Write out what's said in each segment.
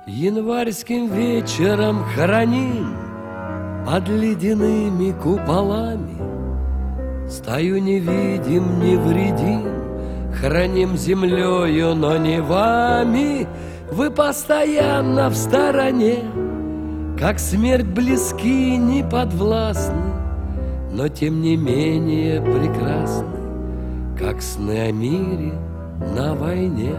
Январским вечером храним под ледяными куполами стаю невидим, невредим, храним землею, но не вами. Вы постоянно в стороне, как смерть близки и неподвластны, но тем не менее прекрасны, как сны о мире на войне.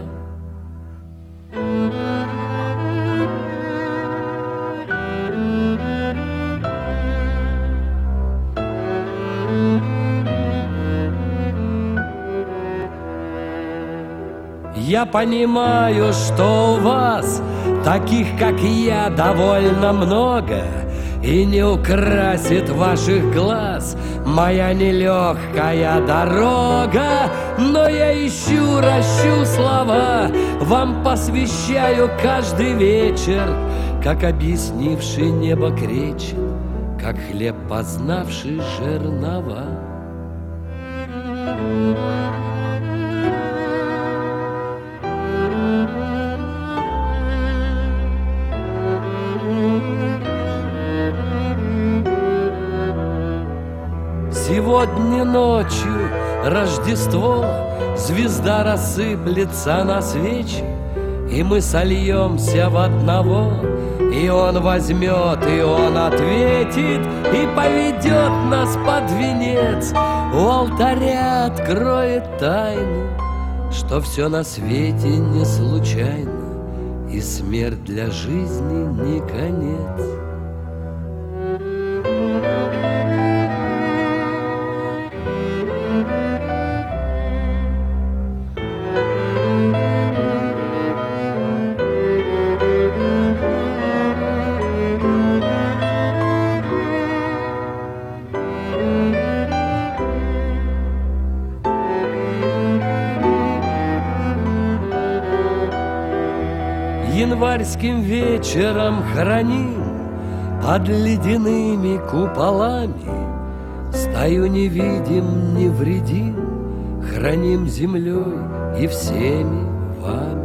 Я понимаю, что у вас таких, как я, довольно много, и не украсит ваших глаз моя нелегкая дорога. Но я ищу, ращу слова, вам посвящаю каждый вечер, как объяснивший небо кречет, как хлеб, познавший жернова. Сегодня ночью Рождество, звезда рассыплется на свечи, и мы сольемся в одного, и он возьмет, и он ответит, и поведет нас под венец. У алтаря откроет тайну, что все на свете не случайно, и смерть для жизни не конец. Январским вечером храним под ледяными куполами стаю невидим, невредим, храним землей и всеми вами.